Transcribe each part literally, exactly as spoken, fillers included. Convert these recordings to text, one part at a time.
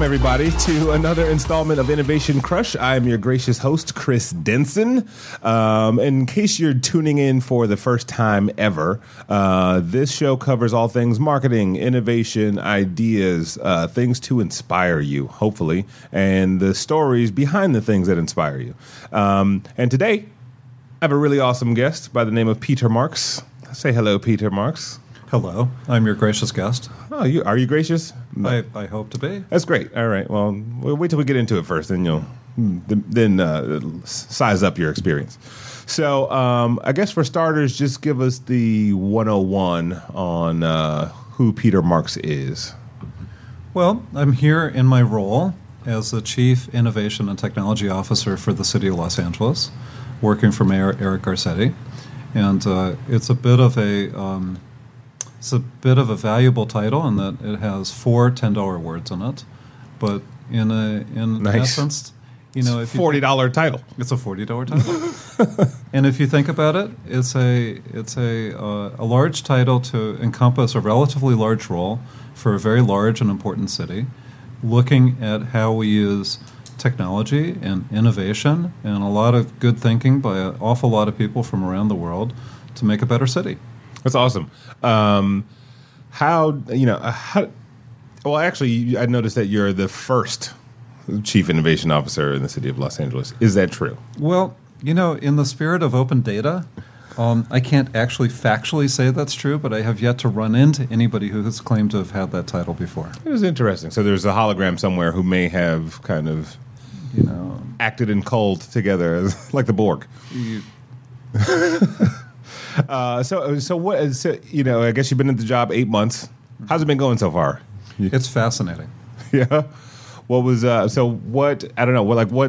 everybody, to another installment of Innovation Crush. I'm your gracious host, Chris Denson. Um, in case you're tuning in for the first time ever, uh, this show covers all things marketing, innovation, ideas, uh, things to inspire you, hopefully, and the stories behind the things that inspire you. Um, and today, I have a really awesome guest by the name of Peter Marks. Say hello, Peter Marks. Hello, I'm your gracious guest. Oh, you are you gracious? I, I hope to be. That's great. All right. Well, we'll wait till we get into it first, then you'll then uh, size up your experience. So, um, I guess for starters, just give us the one oh one on uh, who Peter Marks is. Well, I'm here in my role as the Chief Innovation and Technology Officer for the City of Los Angeles, working for Mayor Eric Garcetti, and uh, it's a bit of a um, It's a bit of a valuable title in that it has four ten dollar words in it, but in a in Nice. essence, you know, if you forty dollar title. It's a forty dollar title, and if you think about it, it's a it's a uh, a large title to encompass a relatively large role for a very large and important city, looking at how we use technology and innovation and a lot of good thinking by an awful lot of people from around the world to make a better city. That's awesome. Um, how, you know, how, well, actually, I noticed that you're the first Chief Innovation Officer in the City of Los Angeles. Is that true? Well, you know, in the spirit of open data, um, I can't actually factually say that's true, but I have yet to run into anybody who has claimed to have had that title before. It was interesting. So there's a hologram somewhere who may have kind of, you know, acted in cold together, as, like the Borg. You, Uh, so, so what? So, you know, I guess you've been at the job eight months. How's it been going so far? It's fascinating. Yeah. What was? Uh, so, what? I don't know. What? Like, what?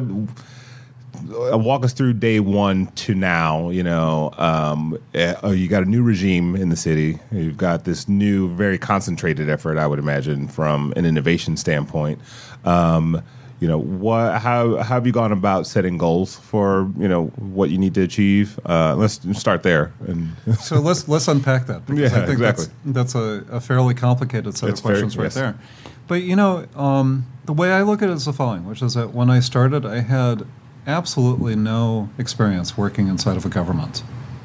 Uh, walk us through day one to now. You know, um, uh, you got a new regime in the city. You've got this new, very concentrated effort, I would imagine, from an innovation standpoint. Um, You know, what? How, how have you gone about setting goals for, you know, what you need to achieve? Uh, let's start there. And So let's let's unpack that, because Yeah, I think exactly. that's, that's a, a fairly complicated set It's of questions very- right yes. there. But, you know, um, the way I look at it is the following, which is that when I started, I had absolutely no experience working inside of a government.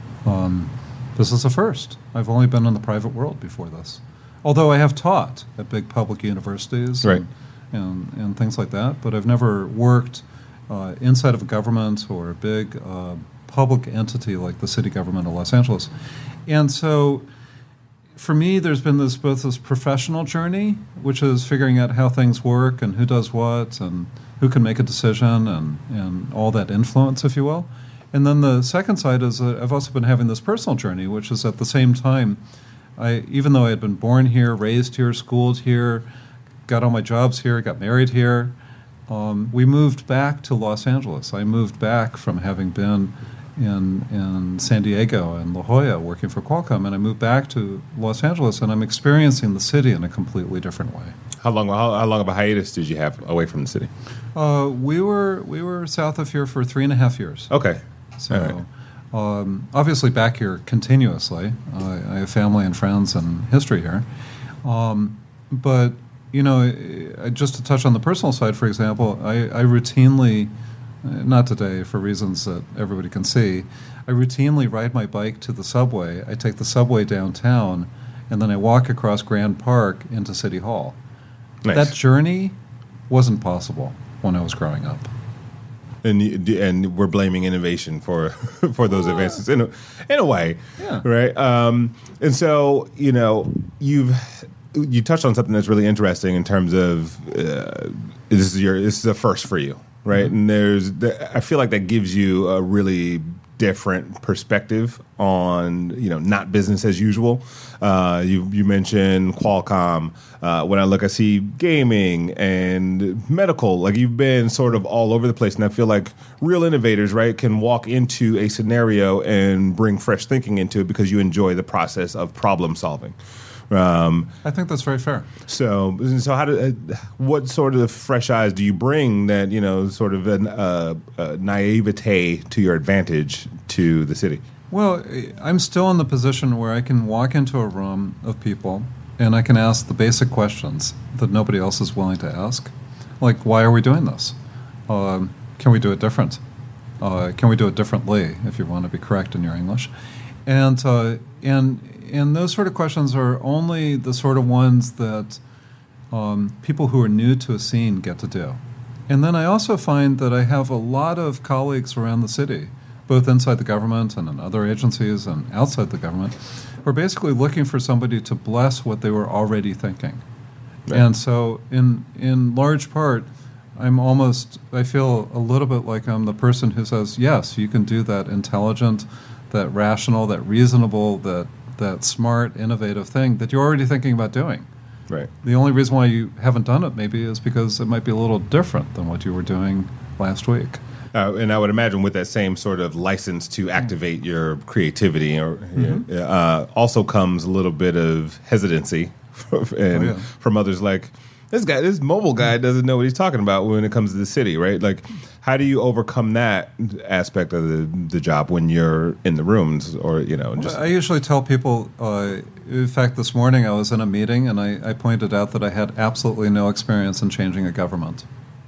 Um, this is a first. I've only been in the private world before this, although I have taught at big public universities. Right. And, And, and things like that, but I've never worked uh, inside of a government or a big uh, public entity like the city government of Los Angeles. And so for me, there's been this both this professional journey, which is figuring out how things work and who does what and who can make a decision and, and all that influence, if you will. And then the second side is that I've also been having this personal journey, which is at the same time, I even though I had been born here, raised here, schooled here, got all my jobs here, got married here. Um, we moved back to Los Angeles. I moved back from having been in in San Diego and La Jolla working for Qualcomm, and I moved back to Los Angeles, and I'm experiencing the city in a completely different way. how long? How, how long of a hiatus did you have away from the city? Uh, we were we were south of here for three and a half years. Okay. So, All right. um, obviously back here continuously. Uh, I have family and friends and history here, um, but. You know, just to touch on the personal side, for example, I, I routinely, not today for reasons that everybody can see, I routinely ride my bike to the subway. I take the subway downtown, and then I walk across Grand Park into City Hall. Nice. That journey wasn't possible when I was growing up. And you- and we're blaming innovation for for those advances in a, in a way, Yeah. right? Um, and so, you know, you've you touched on something that's really interesting in terms of uh, this is your this is a first for you, right? Mm-hmm. And there's I feel like that gives you a really different perspective on, you know, not business as usual. Uh, you you mentioned Qualcomm. Uh, when I look, I see gaming and medical. Like, you've been sort of all over the place, and I feel like real innovators, right, can walk into a scenario and bring fresh thinking into it because you enjoy the process of problem solving. Um, I think that's very fair. so, so how do, uh, what sort of fresh eyes do you bring that, you know, sort of an, uh, uh, naivete to your advantage to the city? Well, I'm still in the position where I can walk into a room of people and I can ask the basic questions that nobody else is willing to ask. Like, why are we doing this? Um, can we do it different? Uh, can we do it differently, if you want to be correct in your English? And uh, and and those sort of questions are only the sort of ones that um, people who are new to a scene get to do. And then I also find that I have a lot of colleagues around the city, both inside the government and in other agencies and outside the government, who are basically looking for somebody to bless what they were already thinking. Right. And so in in large part, I'm almost, I feel a little bit like I'm the person who says, yes, you can do that intelligent, that rational, that reasonable, that that smart, innovative thing that you're already thinking about doing. Right. The only reason why you haven't done it maybe is because it might be a little different than what you were doing last week. Uh, and I would imagine with that same sort of license to activate your creativity, or mm-hmm. uh, also comes a little bit of hesitancy, and oh, yeah. from others like, this guy, this mobile guy doesn't know what he's talking about when it comes to the city, right? Like, how do you overcome that aspect of the, the job when you're in the rooms, or, you know? Just... I usually tell people, uh, in fact, this morning I was in a meeting and I, I pointed out that I had absolutely no experience in changing a government.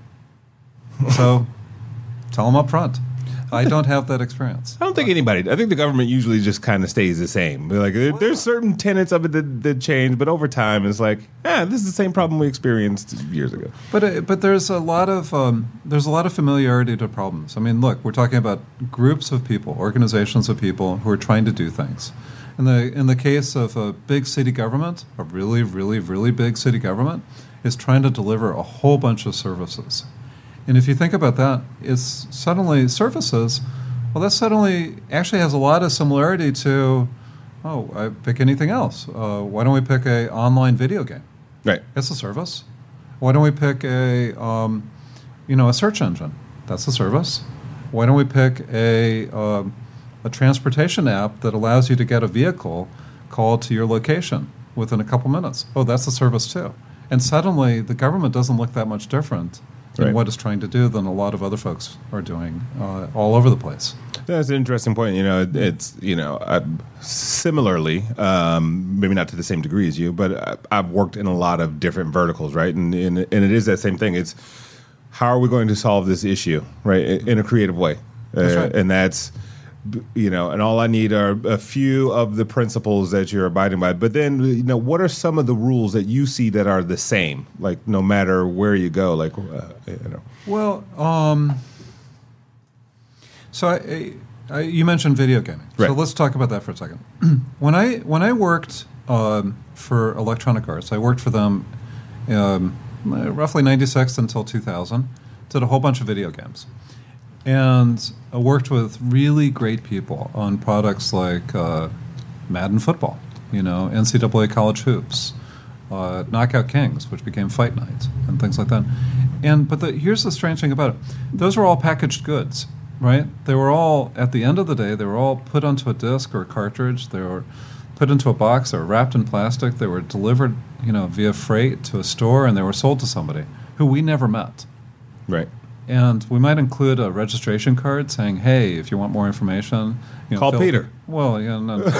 So, tell them up front. I don't have that experience. I don't think anybody. I think the government usually just kind of stays the same. Like there, there's certain tenets of it that, that change, but over time, it's like, yeah, this is the same problem we experienced years ago. But uh, but there's a lot of um, there's a lot of familiarity to problems. I mean, look, we're talking about groups of people, organizations of people who are trying to do things. In the in the case of a big city government, a really, really, really big city government is trying to deliver a whole bunch of services. And if you think about that, it's suddenly services, well, that suddenly actually has a lot of similarity to, oh, I pick anything else. Uh, why don't we pick a online video game? Right. It's a service. Why don't we pick a, um, you know, a search engine? That's a service. Why don't we pick a, uh, a transportation app that allows you to get a vehicle called to your location within a couple minutes? Oh, that's a service too. And suddenly the government doesn't look that much different in right. what it's trying to do than a lot of other folks are doing uh, all over the place. That's an interesting point. You know, it's, you know, I, similarly, um, maybe not to the same degree as you, but I, I've worked in a lot of different verticals, right? And, and and it is that same thing. It's how are we going to solve this issue, right, in a creative way? That's uh, right. And that's, you know, and all I need are a few of the principles that you're abiding by. But then, you know, what are some of the rules that you see that are the same, like no matter where you go, like, uh, you know? Well, um, so I, I, you mentioned video gaming. Right. So let's talk about that for a second. when I when I worked um, for Electronic Arts, I worked for them um, roughly ninety-six until two thousand. Did a whole bunch of video games. And I worked with really great people on products like uh, Madden Football, you know, N C double A College Hoops, uh, Knockout Kings, which became Fight Night, and things like that. And but the, here's the strange thing about it: those were all packaged goods, right? They were all, at the end of the day, they were all put onto a disc or a cartridge. They were put into a box. They were wrapped in plastic. They were delivered, you know, via freight to a store, and they were sold to somebody who we never met. Right. And we might include a registration card saying, "Hey, if you want more information, you know, call Phil, Peter." Well, yeah, no, no,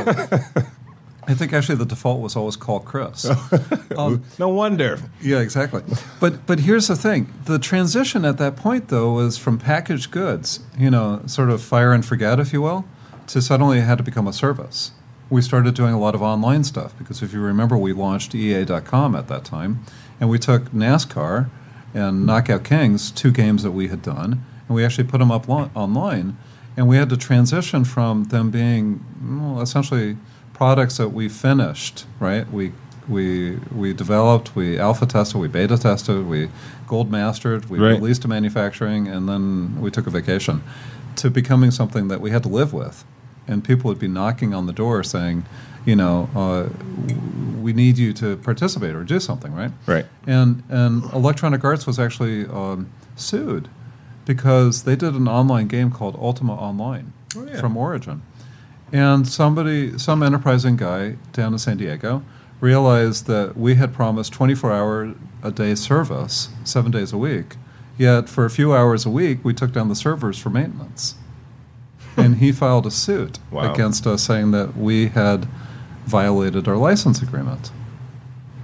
I think actually the default was always call Chris. Um, no wonder. Yeah, exactly. But but here's the thing: the transition at that point, though, was from packaged goods, you know, sort of fire and forget, if you will, to suddenly it had to become a service. We started doing a lot of online stuff because, if you remember, we launched E A dot com at that time, and we took NASCAR and Knockout Kings, two games that we had done, and we actually put them up lo- online, and we had to transition from them being well, essentially products that we finished, right? We we we developed, we alpha tested, we beta tested, we gold mastered, we right. released to manufacturing, and then we took a vacation, to becoming something that we had to live with. And people would be knocking on the door saying, you know, uh, we need you to participate or do something, right? Right. And and Electronic Arts was actually um, sued because they did an online game called Ultima Online oh, yeah. from Origin. And somebody, some enterprising guy down in San Diego realized that we had promised twenty-four hour a day service, seven days a week, yet for a few hours a week we took down the servers for maintenance. And he filed a suit wow. against us saying that we had violated our license agreement.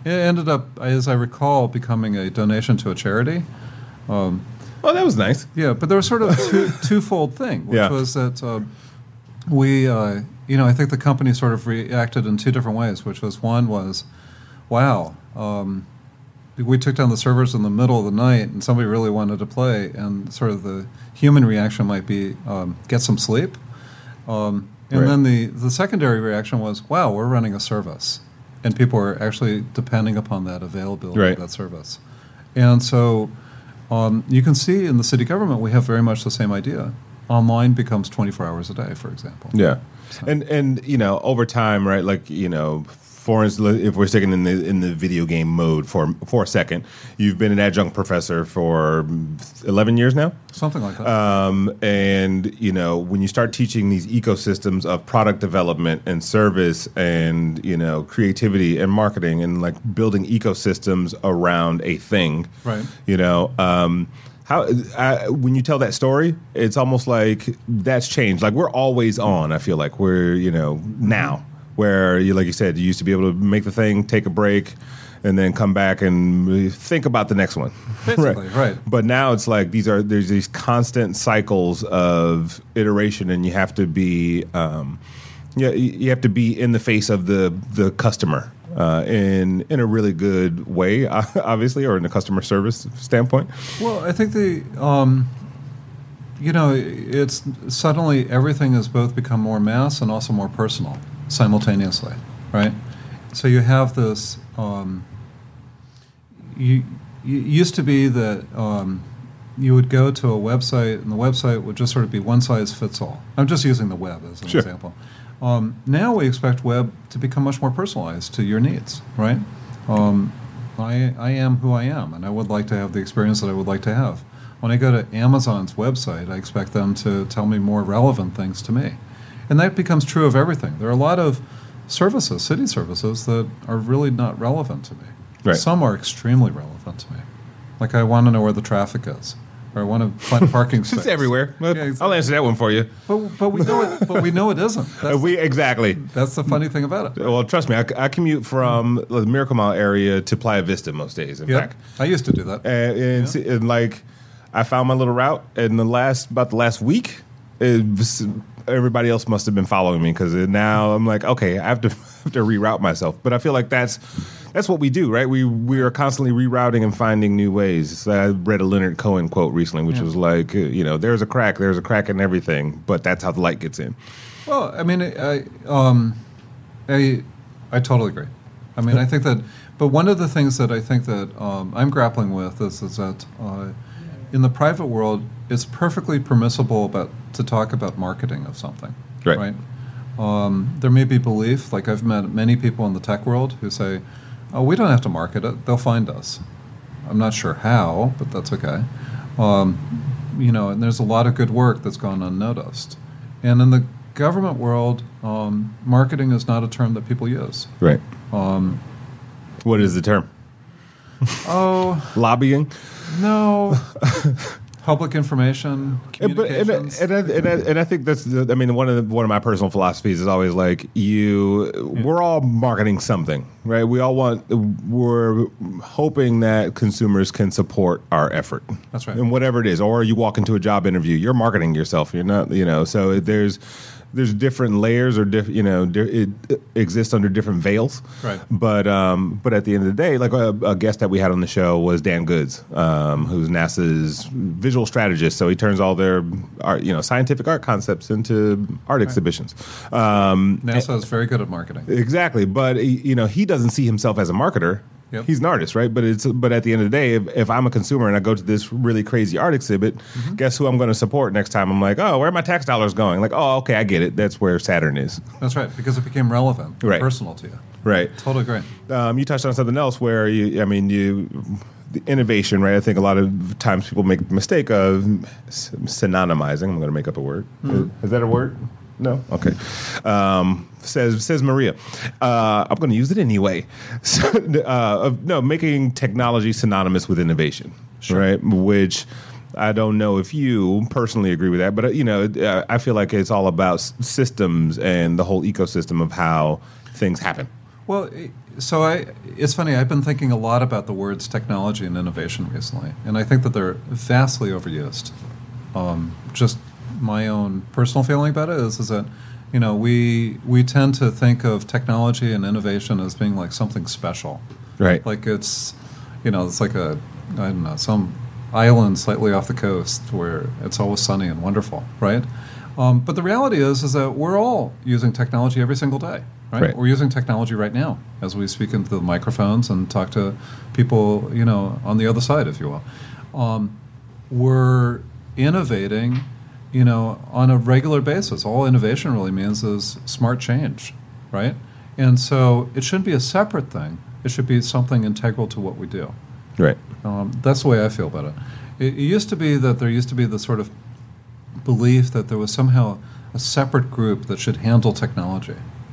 It ended up, as I recall, becoming a donation to a charity. Um, oh, that was nice. Yeah, but there was sort of a two, twofold thing, which Yeah. was that uh, we, uh, you know, I think the company sort of reacted in two different ways, which was one was, wow, um, we took down the servers in the middle of the night and somebody really wanted to play, and sort of the human reaction might be um, get some sleep. Um, and Right. then the, the secondary reaction was, wow, we're running a service. And people are actually depending upon that availability Right. of that service. And so um, you can see in the city government we have very much the same idea. Online becomes twenty-four hours a day, for example. Yeah, and and you know over time, right? Like you know, for instance, if we're sticking in the in the video game mode for for a second, you've been an adjunct professor for eleven years now. Something like that. Um, and you know, when you start teaching these ecosystems of product development and service and you know creativity and marketing and like building ecosystems around a thing, Right. You know, um, how I, when you tell that story, it's almost like that's changed. Like we're always on. I feel like we're you know now where you like you said you used to be able to make the thing, take a break, and then come back and think about the next one. Basically, right. But now it's like these are there's these constant cycles of iteration, and you have to be um, yeah you, you have to be in the face of the the customer uh, in in a really good way, obviously, or in a customer service standpoint. Well, I think the, um, you know, it's suddenly everything has both become more mass and also more personal simultaneously, right? So you have this, um, you, you it used to be that um, you would go to a website and the website would just sort of be one size fits all. I'm just using the web as an Sure. example. Um, now we expect web to become much more personalized to your needs, right? Um, I, I am who I am, and I would like to have the experience that I would like to have. When I go to Amazon's website, I expect them to tell me more relevant things to me. And that becomes true of everything. There are a lot of services, city services, that are really not relevant to me. Right. Some are extremely relevant to me. Like I want to know where the traffic is, or I want to find a parking space. It's everywhere. Yeah, exactly. I'll answer that one for you. But, but we know it. But we know it isn't. Uh, That's, we exactly. that's the funny thing about it. Well, trust me, I, I commute from the Miracle Mile area to Playa Vista most days. In Yeah, fact, I used to do that. and, and, Yeah. see- and like I found my little route, and the last about the last week, it was, everybody else must have been following me because now I'm like, okay, I have to have to reroute myself. But I feel like that's that's what we do, right? We we are constantly rerouting and finding new ways. So I read a Leonard Cohen quote recently, which Yeah. was like, uh, you know, there's a crack, there's a crack in everything, but that's how the light gets in. Well, I mean, I, um, I, I totally agree. I mean, I think that, but one of the things that I think that um, I'm grappling with is, is that uh, in the private world, it's perfectly permissible about to talk about marketing of something, Right. right? Um, there may be belief, like I've met many people in the tech world who say, "Oh, we don't have to market it; they'll find us." I'm not sure how, but that's okay. Um, you know, and there's a lot of good work that's gone unnoticed. And in the government world, um, marketing is not a term that people use. Right. Um, What is the term? oh, Lobbying. no. Public information, And, but, and, communications. and, I, and, I, and I think that's the, I mean one of the, one of my personal philosophies is always like you we're all marketing something, right? We all want we're hoping that consumers can support our effort. That's right. And whatever it is, or you walk into a job interview, you're marketing yourself. You're not, you know. So there's there's different layers or diff, you know di- it exists under different veils. Right. But um, but at the end of the day, like a, a guest that we had on the show was Dan Goods, um, who's NASA's visual strategist. So he turns all their art, you know, scientific art concepts into art exhibitions. Um, NASA is very good at marketing. Exactly, but he- you know he doesn't see himself as a marketer. Yep. He's an artist, right? But it's but at the end of the day, if, if I'm a consumer and I go to this really crazy art exhibit, Mm-hmm. guess who I'm going to support next time? I'm like, oh, where are my tax dollars going? Like, oh, okay, I get it. That's where Saturn is, That's right, because it became relevant, Right. personal to you. right? Totally agree. Um, you touched on something else where you, I mean, you the innovation, right? I think a lot of times people make the mistake of s- synonymizing. I'm going to make up a word. Is, is that a word? No. Okay. Um, says says Maria. Uh, I'm going to use it anyway. So, uh, of, no, making technology synonymous with innovation, Sure. right? Which I don't know if you personally agree with that, but uh, you know, uh, I feel like it's all about s- systems and the whole ecosystem of how things happen. Well, i- so I, it's funny, I've been thinking a lot about the words technology and innovation recently, and I think that they're vastly overused. Um, just my own personal feeling about it is, is that, you know, we we tend to think of technology and innovation as being like something special. Right. Like it's, you know, it's like a, I don't know, some island slightly off the coast where it's always sunny and wonderful, right? Um, but the reality is, is that we're all using technology every single day, right? Right. We're using technology right now as we speak into the microphones and talk to people, you know, on the other side, if you will. Um, we're innovating, you know, on a regular basis. All innovation really means is smart change, right? And so it shouldn't be a separate thing. It should be something integral to what we do. Right. Um, that's the way I feel about it. it. It used to be that there used to be the sort of belief that there was somehow a separate group that should handle technology.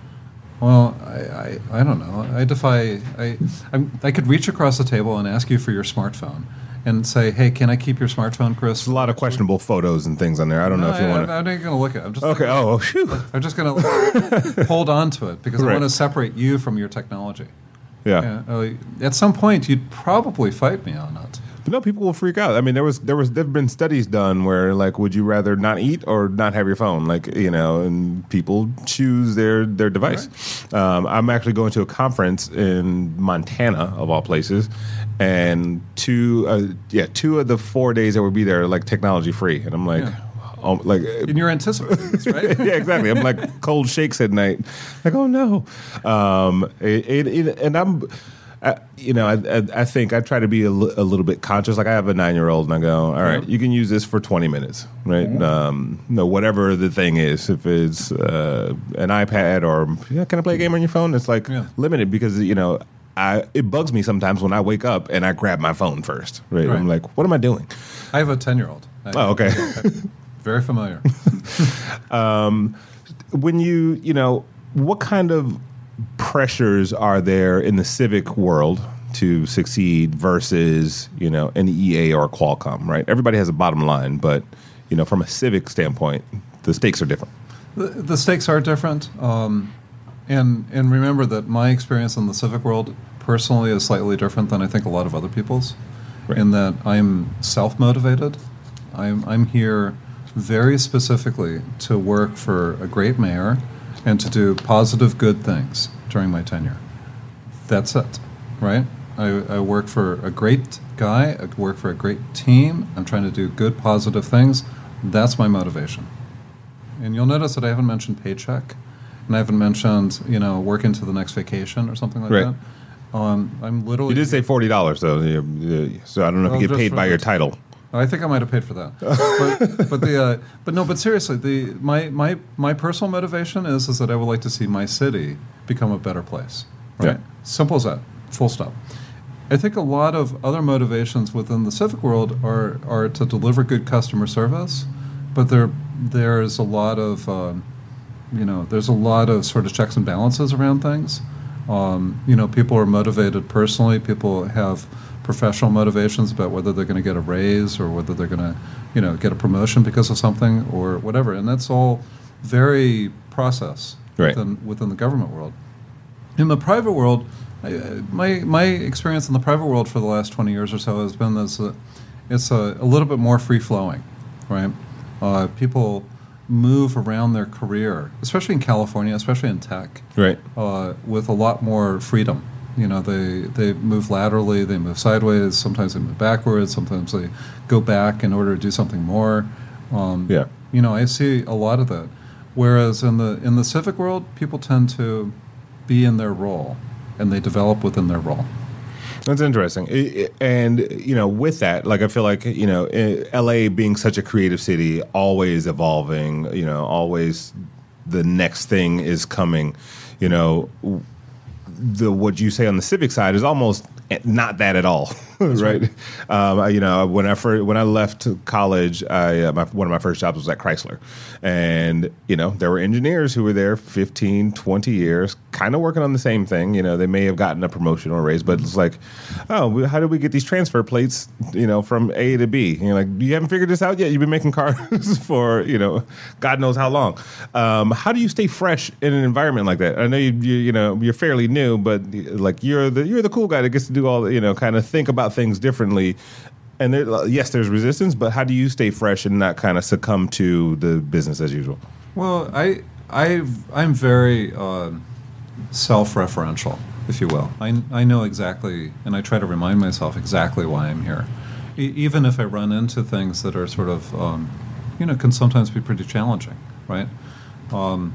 Well, I, I, I don't know. I defy. I I'm, I could reach across the table and ask you for your smartphone, and say, "Hey, can I keep your smartphone, Chris?" There's a lot of questionable photos and things on there. I don't know if you I, want to. I'm not going to look at it. I'm just Okay. gonna, Oh, oh, phew. I'm just going to hold on to it because Right. I want to separate you from your technology. Yeah. Yeah, uh, at some point, you'd probably fight me on it. But no, people will freak out. I mean, there was there was there've been studies done where like, would you rather not eat or not have your phone? Like, you know, and people choose their their device. Um, I'm actually going to a conference in Montana, of all places, and two uh, yeah two of the four days that will be there are like technology free, and I'm like. Yeah. Oh, like And you're anticipating this, right? yeah, exactly. I'm like cold shakes at night. Like, oh no. Um, it, it, it, and I'm, I, you know, I, I, I think I try to be a, li- a little bit conscious. Like I have a nine year old, and I go, all right, Yeah. you can use this for twenty minutes, right? Mm-hmm. Um, no, whatever the thing is, if it's uh, an iPad or yeah, can I play a game on your phone? It's like Yeah. limited because you know. I, it bugs me sometimes when I wake up and I grab my phone first. Right? Right. I'm like, what am I doing? I have a ten-year-old. Oh, okay. Very familiar. When you, you know, what kind of pressures are there in the civic world to succeed versus, you know, an E A or a Qualcomm, right? Everybody has a bottom line, but, you know, from a civic standpoint, the stakes are different. The, the stakes are different. Um, and, and remember that my experience in the civic world personally is slightly different than I think a lot of other people's, Right. in that I'm self-motivated. I'm, I'm here very specifically to work for a great mayor and to do positive, good things during my tenure. That's it, right? I, I work for a great guy. I work for a great team. I'm trying to do good, positive things. That's my motivation. And you'll notice that I haven't mentioned paycheck, and I haven't mentioned, you know, work into the next vacation or something like Right. that. Um, I'm literally. You did say forty dollars, though, yeah, yeah, so I don't know if Well, you get just paid for by the- your title. I think I might have paid for that, but, but the uh, but no, but seriously, the my my my personal motivation is is that I would like to see my city become a better place. Right, Yeah. simple as that. Full stop. I think a lot of other motivations within the civic world are are to deliver good customer service, but there there's a lot of um, you know there's a lot of sort of checks and balances around things. Um, you know, people are motivated personally. People have professional motivations about whether they're going to get a raise or whether they're going to, you know, get a promotion because of something or whatever. And that's all very process Right. within, within the government world. In the private world, I, my my experience in the private world for the last twenty years or so has been this: uh, it's a, a little bit more free flowing, right? Uh, people move around their career, especially in California, especially in tech, Right. uh, with a lot more freedom. You know, they, they move laterally, they move sideways, sometimes they move backwards, sometimes they go back in order to do something more. Um, Yeah. You know, I see a lot of that. Whereas in the in the civic world, people tend to be in their role, and they develop within their role. That's interesting. I- I- And, you know, with that, like, I feel like, you know, i- L A being such a creative city, always evolving, you know, always the next thing is coming, you know, the what you say on the civic side is almost not that at all. right? right. Um, I- you know, when I first, when I left college, I uh, my, one of my first jobs was at Chrysler, and you know there were engineers who were there fifteen, twenty years, kind of working on the same thing. You know, they may have gotten a promotion or a raise, but it's like, oh, we- how did we get these transfer plates? You know, from A to B. You're like, you haven't figured this out yet. You've been making cars for you know, God knows how long. Um, how do you stay fresh in an environment like that? I know you, you, you know, you're fairly new, but like you're the you're the cool guy that gets to do all the, you know, kind of think about things differently. And there, yes, there's resistance, but how do you stay fresh and not kind of succumb to the business as usual? Well, I I I'm very uh, self-referential, if you will. I I know exactly, and I try to remind myself exactly why I'm here, e- even if I run into things that are sort of um, you know can sometimes be pretty challenging, right? Um,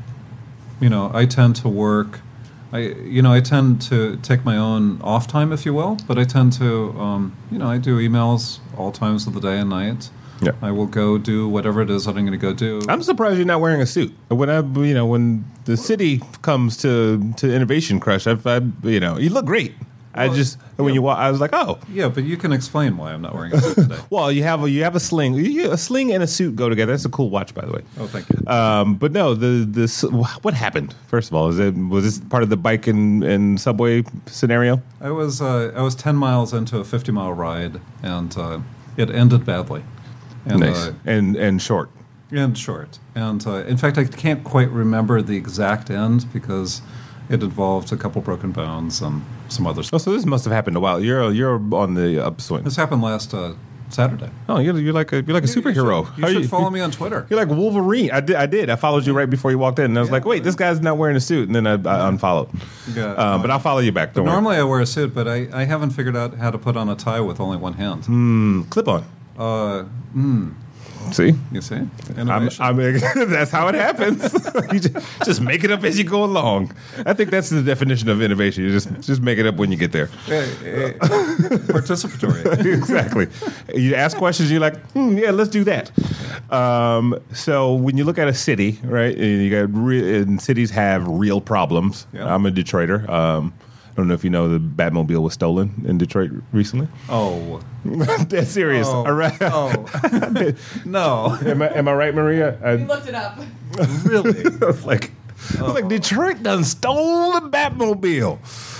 you know, I tend to work. I, you know, I tend to take my own off time, if you will, but I tend to, um, you know, I do emails all times of the day and night. Yeah. I will go do whatever it is that I'm going to go do. I'm surprised you're not wearing a suit. When I, you know, when the city comes to to Innovation Crush, I, I you know, you look great. I Well, just when yeah. you walk, I was like, oh, Yeah, but you can explain why I'm not wearing a suit today. well, you have a you have a sling. You, a sling and a suit go together. That's a cool watch, by the way. Oh, thank you. Um, but no, the this what happened? First of all, is it was this part of the bike and, and subway scenario? I was uh, I was ten miles into a fifty mile ride, and uh, it ended badly. And, Nice uh, and and short. and short. And uh, in fact, I can't quite remember the exact end because it involved a couple broken bones and some other Oh, stuff. so this must have happened a while. You're you're on the upswing. This happened last uh, Saturday. Oh, you're, you're like a you're like a superhero. You should, you How should follow me on Twitter. You're like Wolverine. I did. I did. I followed you right before you walked in, and I was Yeah. like, "Wait, this guy's not wearing a suit." And then I, I unfollowed. Yeah. Um, but I'll follow you back. Don't worry. Normally I wear a suit, but I, I haven't figured out how to put on a tie with only one hand. Mm, clip on. Uh, mm, See, you see? I'm, Innovation. I'm, that's how it happens. You just, just make it up as you go along. I think that's the definition of innovation. You just just make it up when you get there. Hey, hey, participatory. Exactly. You ask questions. You're like, hmm, yeah, let's do that. Um, so when you look at a city, right, and you got re- and cities have real problems. Yeah. I'm a Detroiter. Um, I don't know if you know the Batmobile was stolen in Detroit recently. Oh. That's serious. Oh. All right. Oh. No. Am I, am I right, Maria? I, We looked it up. Really? I was like, I was like, Detroit done stole the Batmobile.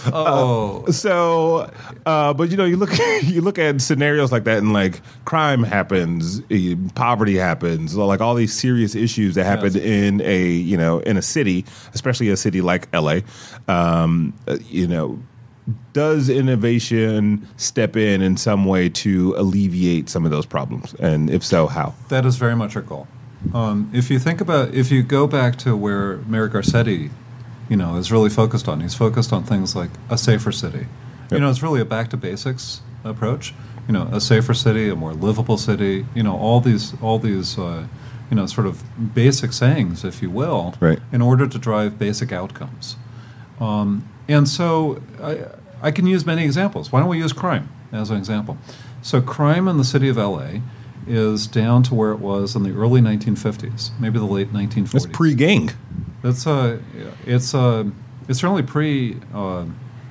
Oh. So, uh, but you know, you look you look at scenarios like that, and like crime happens, eh, poverty happens, like all these serious issues that happen Yes. in a you know in a city, especially a city like L A. Um, uh, you know, does innovation step in in some way to alleviate some of those problems, and if so, how? That is very much our goal. Um, if you think about, if you go back to where Mayor Garcetti, you know, is really focused on, he's focused on things like a safer city. Yep. You know, it's really a back to basics approach. You know, a safer city, a more livable city. You know, all these, all these, uh, you know, sort of basic sayings, if you will, Right. in order to drive basic outcomes. Um, and so I, I can use many examples. Why don't we use crime as an example? So crime in the city of L A is down to where it was in the early nineteen fifties, maybe the late nineteen forties. It's pre-gang. That's uh, it's uh, it's certainly pre uh,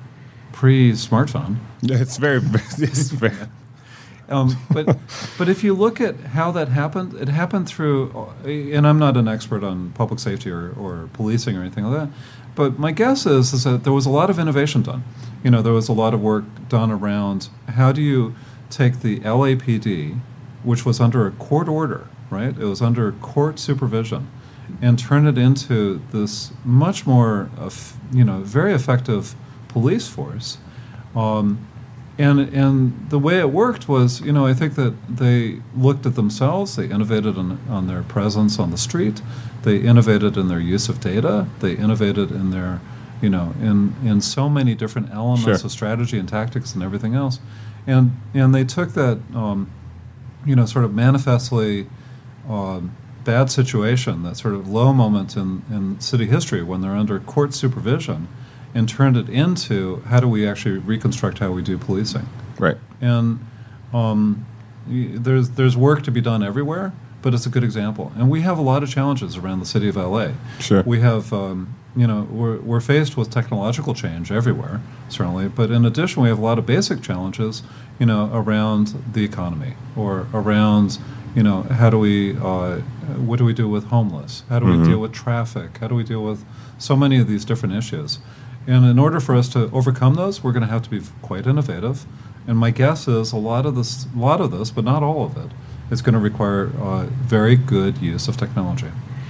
pre smartphone. It's very, it's very Um, but but if you look at how that happened, it happened through, and I'm not an expert on public safety or, or policing or anything like that, but my guess is is that there was a lot of innovation done. You know, there was a lot of work done around how do you take the L A P D, which was under a court order, right? It was under court supervision, and turn it into this much more, uh, you know, very effective police force. Um, And and the way it worked was, you know, I think that they looked at themselves, they innovated on, on their presence on the street, they innovated in their use of data, they innovated in their, you know, in, in so many different elements Sure. of strategy and tactics and everything else. And and they took that, um, you know, sort of manifestly um, bad situation, that sort of low moment in, in city history when they're under court supervision, and turned it into how do we actually reconstruct how we do policing. right. And um, y- there's there's work to be done everywhere, but it's a good example. And we have a lot of challenges around the city of L A. Sure. We have um, you know, we're, we're faced with technological change everywhere, certainly. But in addition, we have a lot of basic challenges, you know, around the economy or around, you know, how do we, uh, what do we do with homeless? How do Mm-hmm. we deal with traffic? How do we deal with so many of these different issues? And in order for us to overcome those, we're going to have to be quite innovative. And my guess is a lot of this, a lot of this, but not all of it, is going to require uh, very good use of technology.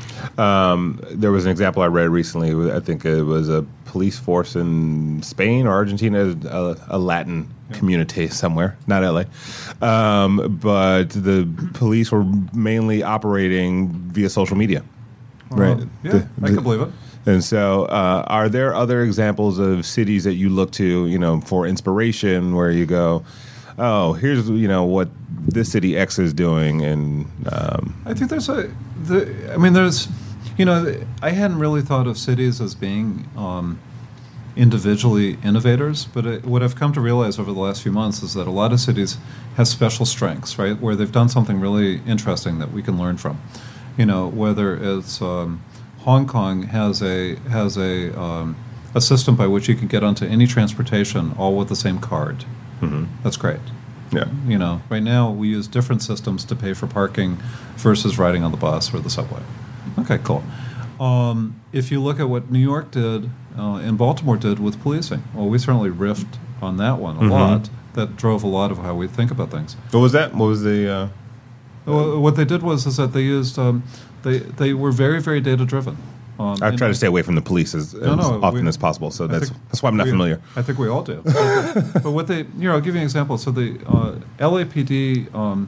Um, there was an example I read recently. I think it was a police force in Spain or Argentina, a, a Latin Yeah. community somewhere, not L A. Um, but the police were mainly operating via social media. Right. Uh, yeah, The- I the- can believe it. And so, uh, are there other examples of cities that you look to, you know, for inspiration, where you go, oh, here's, you know, what this city X is doing, and um, I think there's a, the, I mean, there's, you know, I hadn't really thought of cities as being um, individually innovators, but it, what I've come to realize over the last few months is that a lot of cities have special strengths, right, where they've done something really interesting that we can learn from. You know, whether it's um, Hong Kong has a has a um, a system by which you can get onto any transportation all with the same card. mhm. That's great. yeah, You know, right now we use different systems to pay for parking versus riding on the bus or the subway. Okay, cool. Um, if you look at what New York did uh, and Baltimore did with policing, well, we certainly riffed on that one a Mhm. lot. That drove a lot of how we think about things. What was that? What was the? Uh, Well, what they did was is that they used um, they they were very very data driven. Um, I and- try to stay away from the police as, No, as no, often we- as possible, so I that's think that's why I'm not we- familiar. I think we all do. but, but what they, you know, I'll give you an example. So the uh, L A P D, um,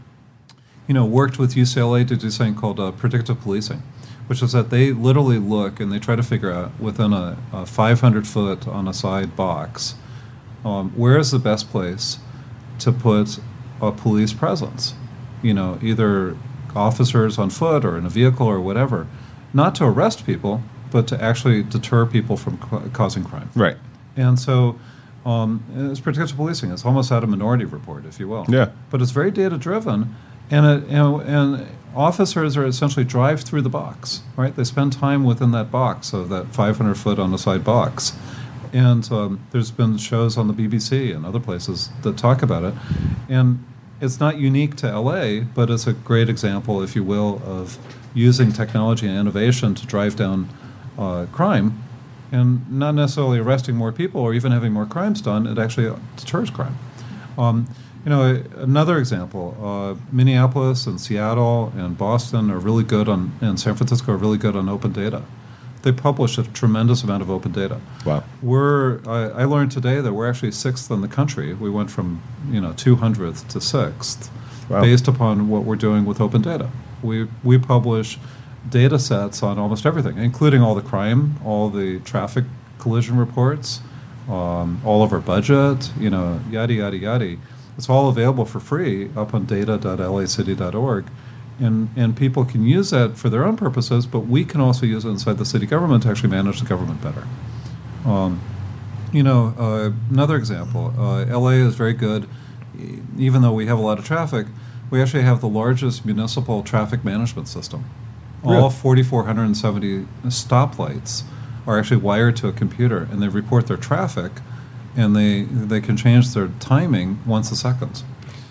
you know, worked with U C L A to do something called uh, predictive policing, which is that they literally look and they try to figure out within a, a five hundred foot on a side box, um, where is the best place to put a police presence? You know, either officers on foot or in a vehicle or whatever, not to arrest people, but to actually deter people from ca- causing crime. Right. And so um, it's predictive policing. It's almost out of Minority Report, if you will. Yeah. But it's very data driven, and it, you know, and officers are essentially drive through the box, right? They spend time within that box of that five hundred foot on the side box. And um, there's been shows on the B B C and other places that talk about it. And it's not unique to L A, but it's a great example, if you will, of using technology and innovation to drive down uh, crime, and not necessarily arresting more people or even having more crimes done. It actually deters crime. Um, you know, another example: uh, Minneapolis and Seattle and Boston are really good on, and San Francisco are really good on open data. They publish a tremendous amount of open data. Wow. We're I, I learned today that we're actually sixth in the country. We went from you know two hundredth to sixth, Wow. based upon what we're doing with open data. We we publish data sets on almost everything, including all the crime, all the traffic collision reports, um, all of our budget, you know, yada yada yada. It's all available for free up on data dot l a city dot org. And, and people can use that for their own purposes, but we can also use it inside the city government to actually manage the government better. Um, you know, uh, another example, uh, L A is very good, e- even though we have a lot of traffic, we actually have the largest municipal traffic management system. All Really? four thousand four hundred seventy stoplights are actually wired to a computer, and they report their traffic, and they, they can change their timing once a second.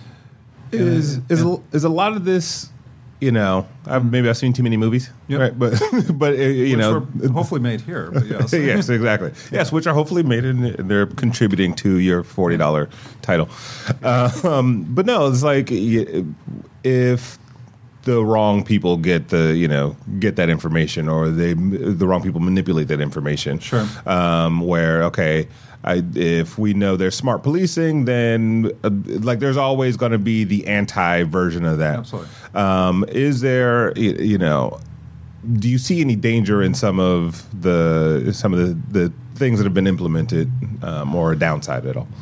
Is is a, is a lot of this, you know, I've, maybe I've seen too many movies, Yep. right? But but uh, you Which know, were hopefully made here, but yes. yes, exactly. Yes, which are hopefully made in. They're contributing to your forty dollar title. Uh, um, but no, it's like y- if the wrong people get the you know get that information, or they the wrong people manipulate that information. Sure. Um, where okay. I, if we know there's smart policing, then uh, like there's always going to be the anti version of that. Absolutely. Um, is there, y- you know, do you see any danger in some of the some of the, the things that have been implemented, um, or a downside at all?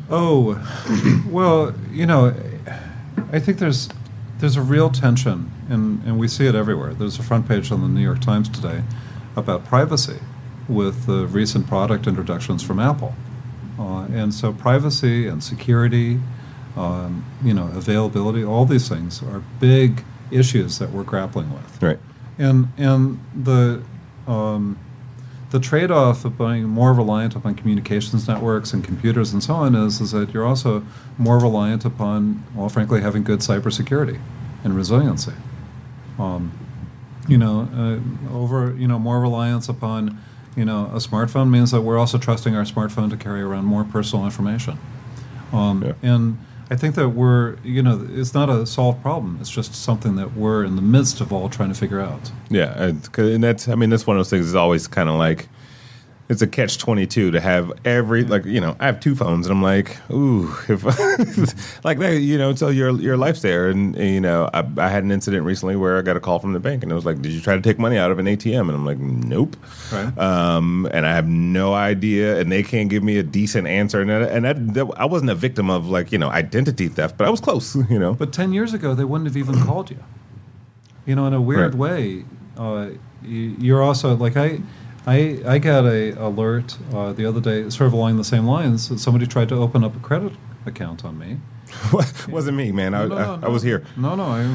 Oh, well, you know, I think there's there's a real tension, and, and we see it everywhere. There's a front page on the New York Times today about privacy with the recent product introductions from Apple. Uh, and so privacy and security, um, you know, availability, all these things are big issues that we're grappling with. Right. And and the um, the trade-off of being more reliant upon communications networks and computers and so on is, is that you're also more reliant upon, well, frankly, having good cybersecurity and resiliency. Um, you know, uh, over, you know, more reliance upon, you know, a smartphone means that we're also trusting our smartphone to carry around more personal information. Um, yeah. And I think that we're, you know, it's not a solved problem. It's just something that we're in the midst of all trying to figure out. Yeah, and, 'cause- and that's, I mean, that's one of those things. Is always kind of like, it's a catch twenty-two to have every, like, you know, I have two phones, and I'm like, ooh, if like that, you know, so your your life's there, and, and you know, I, I had an incident recently where I got a call from the bank, and it was like, did you try to take money out of an A T M? And I'm like, nope, Right. um, and I have no idea, and they can't give me a decent answer, and that, and that, that, I wasn't a victim of, like, you know, identity theft, but I was close, you know. But ten years ago, they wouldn't have even called you. You know, in a weird Right. way, uh, you, you're also, like, I... I, I got a alert uh, the other day, sort of along the same lines, that somebody tried to open up a credit account on me. Wasn't me, man. I, No, no, I, no, I no. was here. No, no. I,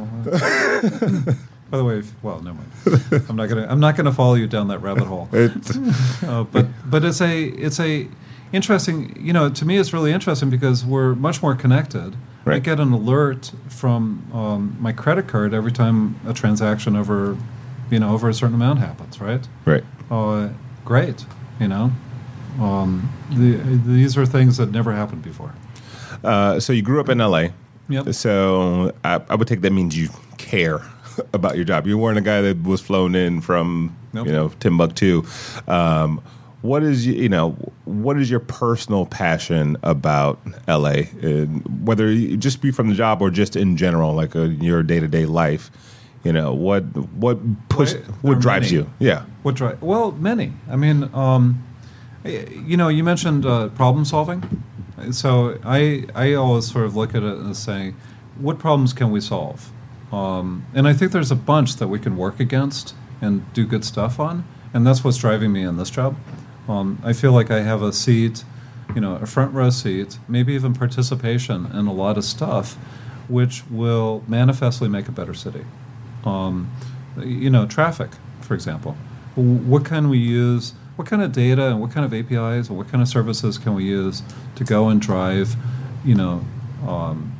oh, by the way, if, well, never mind. I'm not gonna. I'm not gonna follow you down that rabbit hole. It's, Uh, but but it's a it's a interesting. You know, to me, it's really interesting because we're much more connected. I Right. get an alert from um, my credit card every time a transaction over, you know, over a certain amount happens. Right. right. Uh, great, you know. Um, the, these are things that never happened before. Uh, so you grew up in L A. Yep. So I, I would take that means you care about your job. You weren't a guy that was flown in from, Nope. you know, Timbuktu. Um, what is y- you know what is your personal passion about L A? And whether you just be from the job or just in general, like uh your day to day life. You know what what push Well, there what are drives many. you? Yeah. What drive? Well, many. I mean, um, y- you know, you mentioned uh, problem solving. So I I always sort of look at it as saying, what problems can we solve? Um, and I think there's a bunch that we can work against and do good stuff on, and that's what's driving me in this job. Um, I feel like I have a seat, you know, a front row seat, maybe even participation in a lot of stuff, which will manifestly make a better city. Um, you know, traffic, for example. W- What can we use? What kind of data and what kind of A P Is and what kind of services can we use to go and drive, you know, um,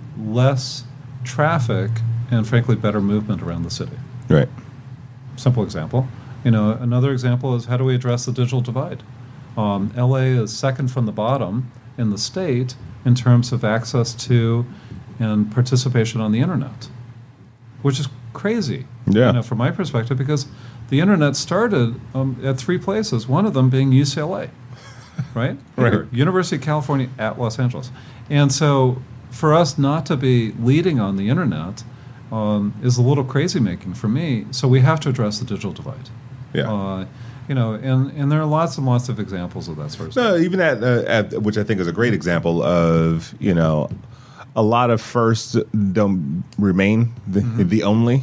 less traffic and frankly better movement around the city? Right. Simple example. You know, another example is how do we address the digital divide? Um, L A is second from the bottom in the state in terms of access to and participation on the internet, which is crazy, Yeah. you know, from my perspective, because the internet started um, at three places, one of them being U C L A, right? Right. Here, University of California at Los Angeles. And so for us not to be leading on the internet um, is a little crazy making for me, so we have to address the digital divide. Yeah. Uh, you know, and, and there are lots and lots of examples of that sort of stuff. No, even at, uh, at which I think is a great example of, you know, a lot of firsts don't remain the, Mm-hmm. the only,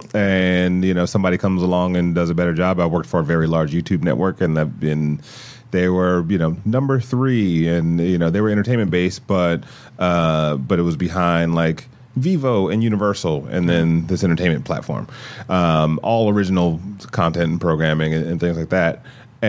and you know somebody comes along and does a better job. I worked for a very large YouTube network, and I've been. They were, you know, number three, and you know they were entertainment based, but uh, but it was behind like Vivo and Universal, and then this entertainment platform, um, all original content and programming and, and things like that,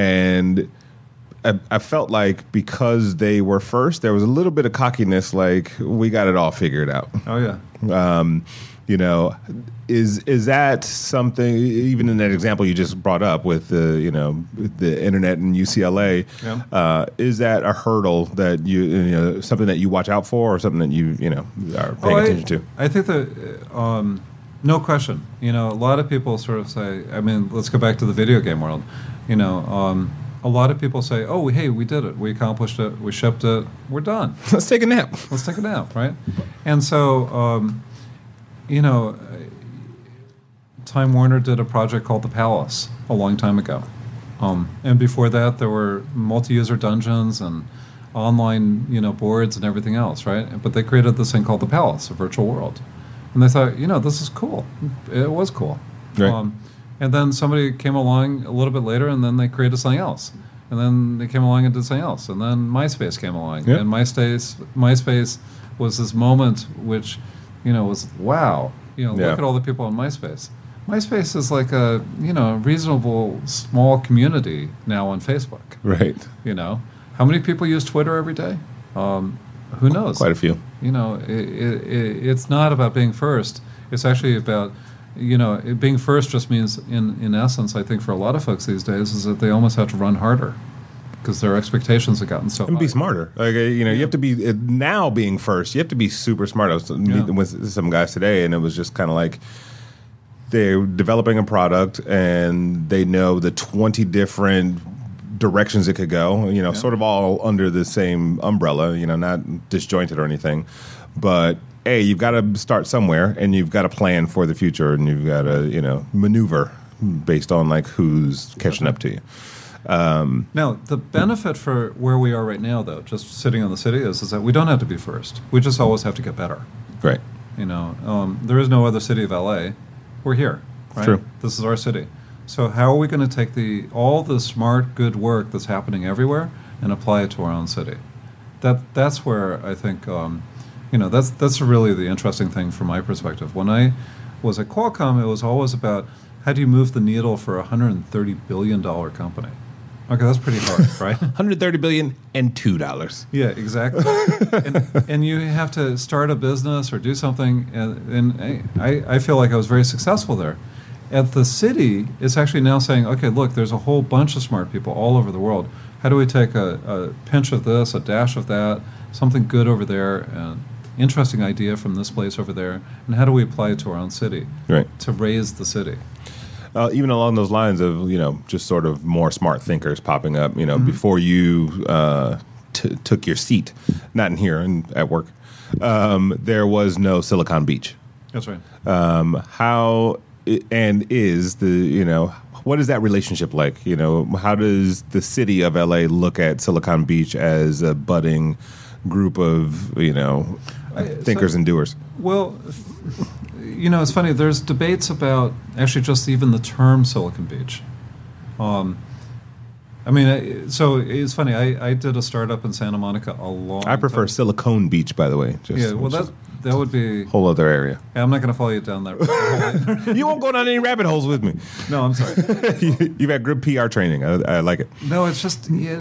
and. I, I felt like because they were first, there was a little bit of cockiness, like we got it all figured out. Oh, yeah. Um, you know, is is that something? Even in that example you just brought up with the you know the internet and U C L A, Yeah. uh, is that a hurdle that you you know something that you watch out for, or something that you you know are paying Oh, I- attention to? I think that, uh, um, no question. You know, a lot of people sort of say, I mean, let's go back to the video game world. You know, um, a lot of people say, oh, hey, we did it. We accomplished it. We shipped it. We're done. Let's take a nap. Let's take a nap, right? And so, um, you know, Time Warner did a project called The Palace a long time ago. Um, and before that, there were multi-user dungeons and online, you know, boards and everything else, right? But they created this thing called The Palace, a virtual world. And they thought, you know, this is cool. It was cool. Right. Um, and then somebody came along a little bit later, and then they created something else. And then they came along and did something else. And then MySpace came along. Yep. And MySpace, MySpace was this moment which, you know, was, wow. You know, Yeah. look at all the people on MySpace. MySpace is like a, you know, reasonable small community now on Facebook. Right. You know, how many people use Twitter every day? Um, who knows? Quite a few. You know, it, it, it's not about being first. It's actually about, you know, it, being first just means, in, in essence, I think for a lot of folks these days, is that they almost have to run harder because their expectations have gotten so and high. be smarter. Like uh, you know, you have to be uh, now being first. You have to be super smart. I was meeting with some guys today, and it was just kind of like they're developing a product, and they know the twenty different directions it could go. You know, yeah. sort of all under the same umbrella. You know, not disjointed or anything, but. Hey, you've got to start somewhere, and you've got to plan for the future, and you've got to, you know, maneuver based on like who's catching up to you. Um, now, the benefit for where we are right now, though, just sitting in the city, is, is that we don't have to be first. We just always have to get better. Right. You know, um, there is no other city of L A. We're here. Right? True. This is our city. So how are we going to take the all the smart, good work that's happening everywhere and apply it to our own city? That that's where I think. Um, You know, that's that's really the interesting thing from my perspective. When I was at Qualcomm, it was always about how do you move the needle for a one hundred thirty billion dollars company. Okay, that's pretty hard, right? one hundred thirty billion dollars and two dollars. Yeah, exactly. and, and you have to start a business or do something, and, and I, I feel like I was very successful there. At the city, it's actually now saying, okay, look, there's a whole bunch of smart people all over the world. How do we take a, a pinch of this, a dash of that, something good over there, and interesting idea from this place over there, and how do we apply it to our own city right. to raise the city? Uh, even along those lines of, you know, just sort of more smart thinkers popping up, you know, mm-hmm. before you uh, t- took your seat, not in here and at work, um, there was no Silicon Beach. That's right. Um, how it, and is the, you know, what is that relationship like? You know, how does the city of L A look at Silicon Beach as a budding group of, you know, thinkers so, and doers? Well, you know, it's funny. There's debates about actually just even the term Silicon Beach. Um, I mean, so it's funny. I, I did a startup in Santa Monica a long I prefer time. Silicon Beach, by the way. Just, yeah, well, that that would be a whole other area. Yeah, I'm not going to follow you down that road. You won't go down any rabbit holes with me. No, I'm sorry. you, you've had good P R training. I, I like it. No, it's just... Yeah.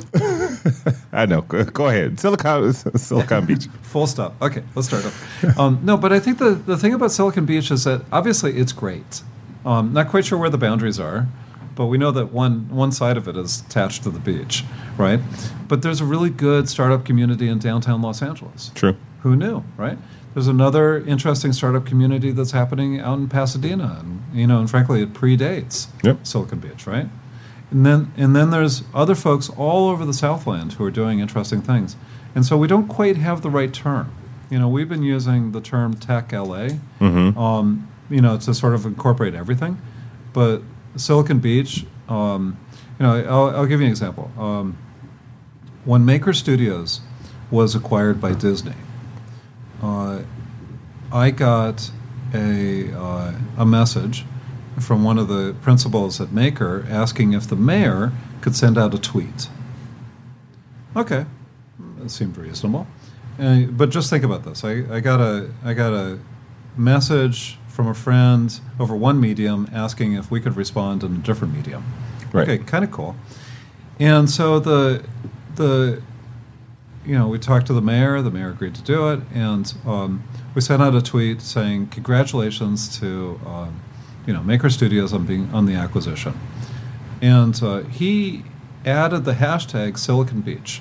I know. Go, go ahead. Silicon Silicon Beach. Full stop. Okay, let's start up. Um, no, but I think the, the thing about Silicon Beach is that obviously it's great. Um, not quite sure where the boundaries are, but we know that one one side of it is attached to the beach, right? But there's a really good startup community in downtown Los Angeles. True. Who knew, right? There's another interesting startup community that's happening out in Pasadena, and you know, and frankly, it predates yep. Silicon Beach, right? And then and then there's other folks all over the Southland who are doing interesting things, and so we don't quite have the right term. You know, we've been using the term Tech L A, mm-hmm. um, you know, to sort of incorporate everything, but Silicon Beach, um, you know, I'll, I'll give you an example. Um, when Maker Studios was acquired by Disney, uh, I got a uh, a message from one of the principals at Maker asking if the mayor could send out a tweet. Okay, that seemed reasonable, uh, but just think about this. I, I got a I got a message from a friend over one medium asking if we could respond in a different medium. Right. Okay, kind of cool. And so the the you know, we talked to the mayor. The mayor agreed to do it, and um, we sent out a tweet saying congratulations to um, you know Maker Studios on being on the acquisition. And uh, he added the hashtag Silicon Beach.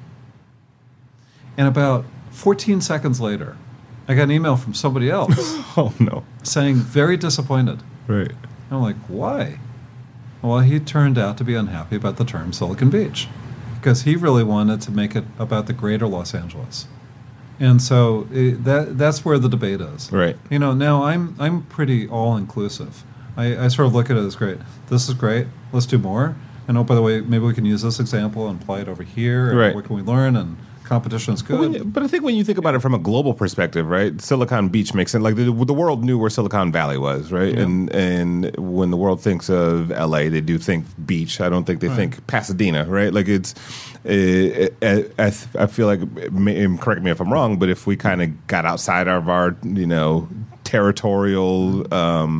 And about fourteen seconds later, I got an email from somebody else. Oh, no. Saying very disappointed. Right. I'm like, why? Well, he turned out to be unhappy about the term Silicon Beach because he really wanted to make it about the greater Los Angeles. And so it, that that's where the debate is. Right. You know, now I'm I'm pretty all-inclusive. I, I sort of look at it as great. This is great. Let's do more. And oh, by the way, maybe we can use this example and apply it over here. And right. what can we learn? And competition is good. But, you, but I think when you think about it from a global perspective, right, Silicon Beach makes sense. Like the, the world knew where Silicon Valley was, right? Yeah. And and when the world thinks of L A, they do think beach. I don't think they right. think Pasadena, right? Like it's, it, it, I, I feel like, and correct me if I'm wrong, but if we kind of got outside of our, you know, territorial um,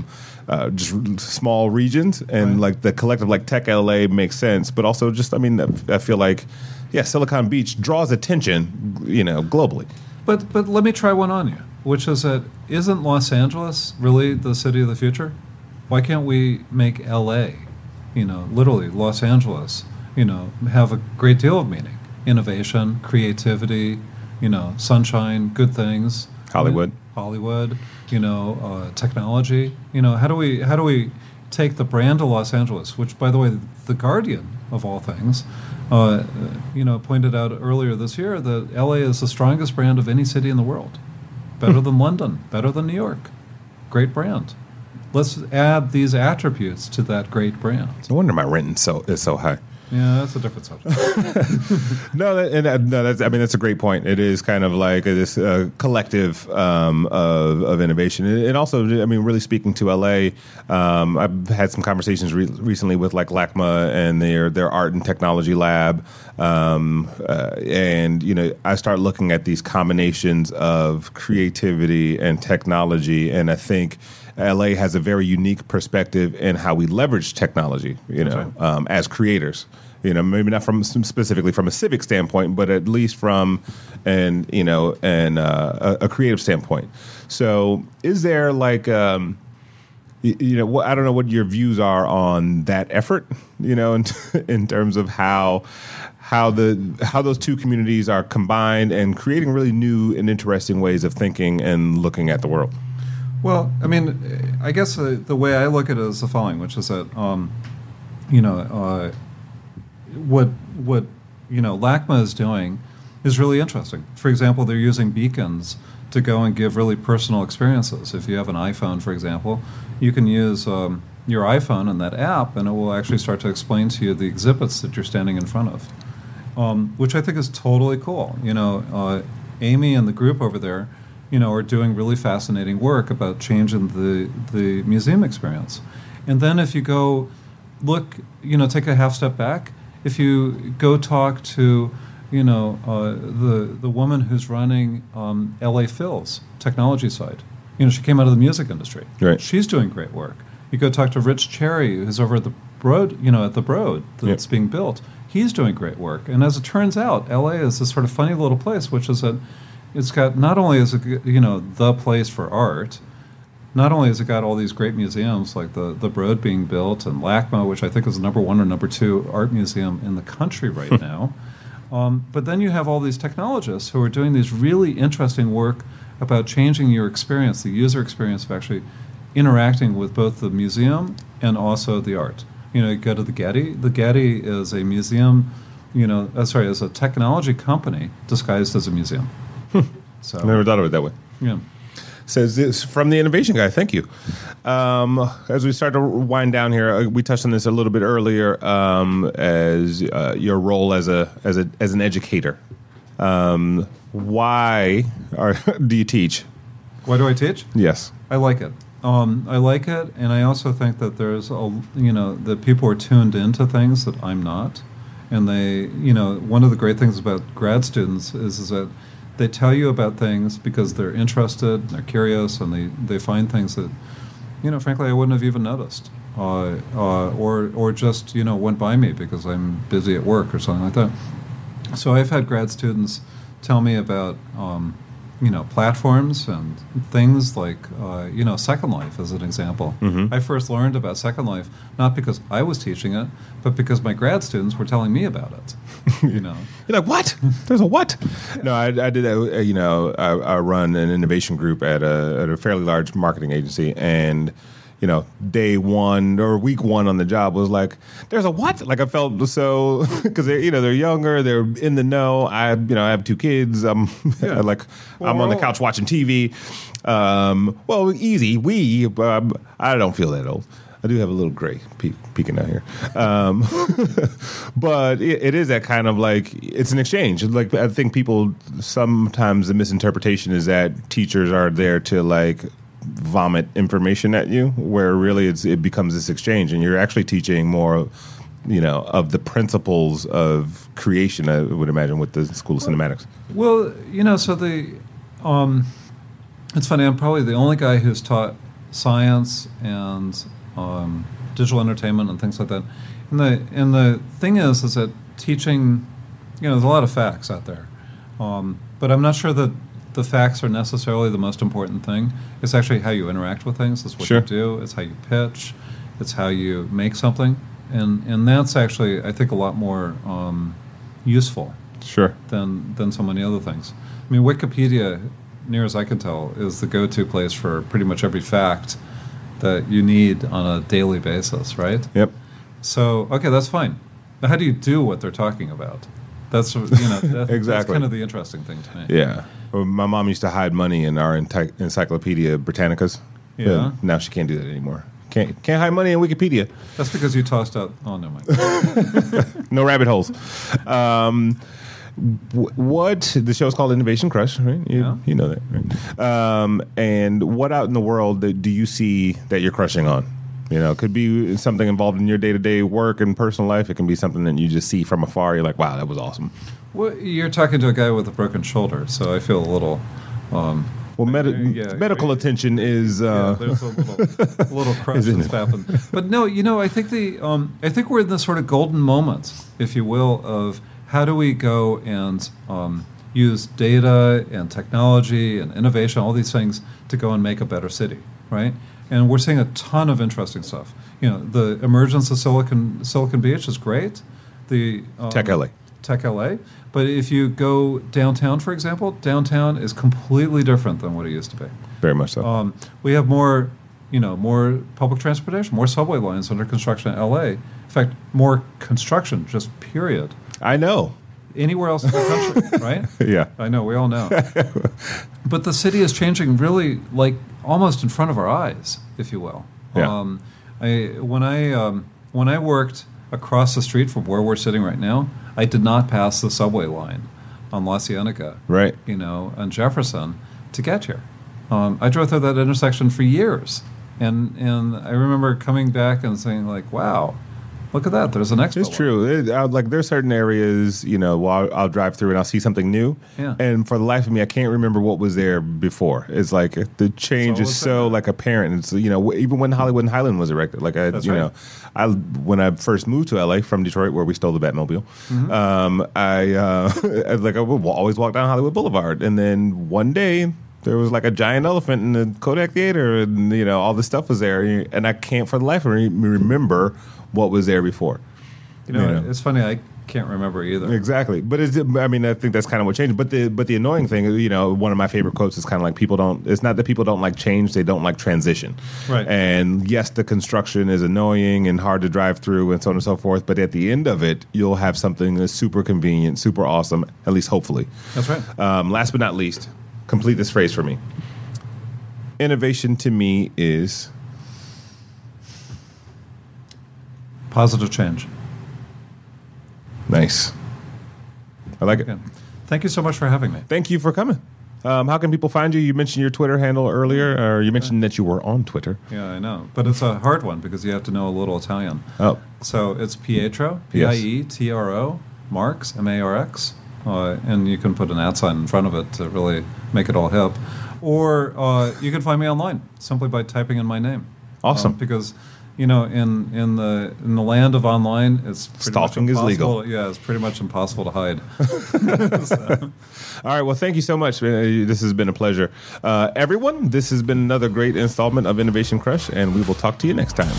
uh, just r- small regions, and Right. like the collective, like Tech L A makes sense, but also just, I mean, I feel like, yeah, Silicon Beach draws attention, you know, globally. But but let me try one on you, which is that isn't Los Angeles really the city of the future? Why can't we make L A, you know, literally Los Angeles, you know, have a great deal of meaning, innovation, creativity, you know, sunshine, good things, Hollywood. Hollywood, you know, uh, technology. You know, how do we how do we take the brand of Los Angeles, which, by the way, the Guardian of all things, uh, you know, pointed out earlier this year that L A is the strongest brand of any city in the world, better than London, better than New York, great brand. Let's add these attributes to that great brand. No wonder my rent is so is so high. Yeah, that's a different subject. No, that, and that, no, that's, I mean, that's a great point. It is kind of like this uh, collective um, of, of innovation. And also, I mean, really speaking to L A, um, I've had some conversations re- recently with like LACMA and their, their art and technology lab. Um, uh, and, you know, I start looking at these combinations of creativity and technology. And I think L A has a very unique perspective in how we leverage technology, you know, That's right. um, as creators. You know, maybe not from specifically from a civic standpoint, but at least from an you know an uh, a, a creative standpoint. So, is there like um, you, you know what, I don't know what your views are on that effort. You know, in, in terms of how how the how those two communities are combined and creating really new and interesting ways of thinking and looking at the world. Well, I mean, I guess uh, the way I look at it is the following, which is that, um, you know, uh, what what you know LACMA is doing is really interesting. For example, they're using beacons to go and give really personal experiences. If you have an iPhone, for example, you can use um, your iPhone and that app, and it will actually start to explain to you the exhibits that you're standing in front of, um, which I think is totally cool. You know, uh, Amy and the group over there, you know, are doing really fascinating work about changing the the museum experience. And then if you go look, you know, take a half step back, if you go talk to, you know, uh, the the woman who's running um, L A Phil's technology site, you know, she came out of the music industry. Right. She's doing great work. You go talk to Rich Cherry, who's over at the Broad, you know, at the Broad that's Yep. being built. He's doing great work. And as it turns out, L A is this sort of funny little place, which is that it's got, not only is it, you know, the place for art, not only has it got all these great museums like the, the Broad being built and LACMA, which I think is the number one or number two art museum in the country right now, um, but then you have all these technologists who are doing these really interesting work about changing your experience, the user experience of actually interacting with both the museum and also the art. You know, you go to the Getty. The Getty is a museum, you know, uh, sorry, is a technology company disguised as a museum. So, I never thought of it that way. yeah. Says this from the innovation guy. Thank you. Um, as we start to wind down here, uh, we touched on this a little bit earlier. Um, as uh, your role as a as a as an educator, um, why are, do you teach? Why do I teach? Yes. I like it. Um, I like it, and I also think that there's a, you know, that people are tuned into things that I'm not, and they, you know, one of the great things about grad students is, is that they tell you about things because they're interested, they're curious, and they, they find things that, you know, frankly, I wouldn't have even noticed, uh, uh, or or just, you know, went by me because I'm busy at work or something like that. So I've had grad students tell me about, um, you know, platforms and things like, uh, you know, Second Life as an example. Mhm. I first learned about Second Life not because I was teaching it, but because my grad students were telling me about it. You know, You're like, what? There's a what? No, I, I did that. uh, You know, I, I run an innovation group at a, at a fairly large marketing agency, and you know, day one or week one on the job was like, there's a what? Like I felt so because they're you know they're younger, they're in the know. I you know I have two kids. I'm Yeah. like Well, I'm on the we're all- couch watching T V. Um, well, easy. We um, I don't feel that old. I do have a little gray peek, peeking out here, um, but it, it is that kind of like it's an exchange. Like I think people sometimes the misinterpretation is that teachers are there to like vomit information at you, where really it's, it becomes this exchange, and you're actually teaching more, you know, of the principles of creation. I would imagine with the School of Cinematics. well, you know, so the, um, it's funny. I'm probably the only guy who's taught science and um, digital entertainment and things like that. And the and the thing is, is that teaching, you know, there's a lot of facts out there, um, but I'm not sure that the facts are necessarily the most important thing. It's actually how you interact with things. It's what Sure. you do. It's how you pitch. It's how you make something, and and that's actually, I think, a lot more um, useful Sure. than than so many other things. I mean, Wikipedia, near as I can tell, is the go-to place for pretty much every fact that you need on a daily basis, right? Yep. So, okay, that's fine. But how do you do what they're talking about? That's, you know, that, that's Exactly. kind of the interesting thing to me. Yeah. Well, my mom used to hide money in our enti- Encyclopedia Britannicas. Yeah. But now she can't do that anymore. Can't can't hide money in Wikipedia. That's because you tossed out. Oh no, mind. No rabbit holes. Um, wh- what the show's called Innovation Crush, right? You, Yeah. you know that, right? Um, and what out in the world that do you see that you're crushing on? You know, it could be something involved in your day to day work and personal life. It can be something that you just see from afar. You're like, wow, that was awesome. Well, you're talking to a guy with a broken shoulder, so I feel a little. Um, Well, med- Yeah, medical great. attention is. yeah, Uh, there's a little, a little crush Isn't that's it? happened. But no, you know, I think the um, I think we're in the sort of golden moment, if you will, of how do we go and um, use data and technology and innovation, all these things, to go and make a better city, right? And we're seeing a ton of interesting stuff. You know, the emergence of Silicon Silicon Beach is great. The um, Tech L A. Tech L A. But if you go downtown, for example, downtown is completely different than what it used to be. Very much so. Um, we have more, you know, more public transportation, more subway lines under construction in L A. In fact, more construction, just period. I know. Anywhere else in the country, right? Yeah. I know, we all know. But the city is changing really, like, almost in front of our eyes, if you will. Yeah. Um, I, when I um, when I worked across the street from where we're sitting right now, I did not pass the subway line on La Cienega, Right. you know, on Jefferson to get here. Um, I drove through that intersection for years, and and I remember coming back and saying, like, wow, look at that, there's an expo. It's true. It, I, like there's certain areas, you know, while I'll, I'll drive through and I'll see something new, Yeah. and for the life of me, I can't remember what was there before. It's like the change It's is always so there. like apparent. It's you know w- even when Hollywood and Highland was erected, like I, That's you right. know, I when I first moved to L A from Detroit, where we stole the Batmobile, Mm-hmm. um, I uh, I was like I would always walk down Hollywood Boulevard, and then one day. There was like a giant elephant in the Kodak Theater, and you know all this stuff was there, and I can't for the life of me remember what was there before. You know, You know. it's funny, I can't remember either. Exactly, but it's, I mean, I think that's kind of what changed. But the but the annoying thing, you know, one of my favorite quotes is kind of like people don't. It's not that people don't like change; they don't like transition. Right. And yes, the construction is annoying and hard to drive through, and so on and so forth. But at the end of it, you'll have something that's super convenient, super awesome. At least, hopefully. That's right. Um, last but not least, complete this phrase for me. Innovation to me is Positive change. nice. I like it. Again, thank you so much for having me. Thank you for coming. Um, how can people find you? You mentioned your Twitter handle earlier, or you mentioned that you were on Twitter. Yeah, I know. But it's a hard one because you have to know a little Italian. Oh, So it's Pietro, P I E T R O, Marx, M A R X. Uh, and you can put an at sign in front of it to really make it all hip. Or uh, you can find me online simply by typing in my name. Awesome. Um, because, you know, in, in the in the land of online, it's pretty Stalking much is legal. impossible- Yeah, it's pretty much impossible to hide. So, all right. Well, thank you so much. Uh, This has been a pleasure. Uh, everyone, this has been another great installment of Innovation Crush, and we will talk to you next time.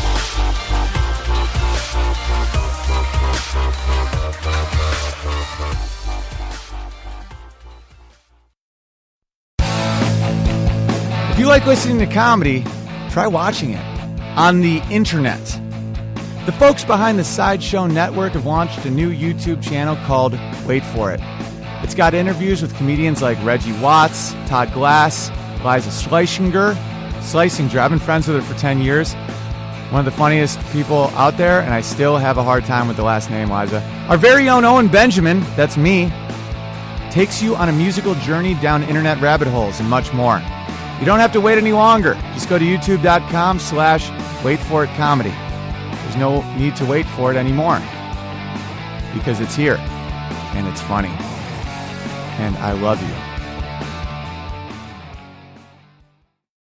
If you like listening to comedy, try watching it on the internet. The folks behind the Sideshow Network have launched a new YouTube channel called Wait For It. It's got interviews with comedians like Reggie Watts, Todd Glass, Liza Schleichinger. Schleichinger, I've been friends with her for ten years. One of the funniest people out there, and I still have a hard time with the last name, Liza. Our very own Owen Benjamin, that's me, takes you on a musical journey down internet rabbit holes and much more. You don't have to wait any longer. Just go to youtube.com slash wait for it comedy. There's no need to wait for it anymore because it's here and it's funny. And I love you.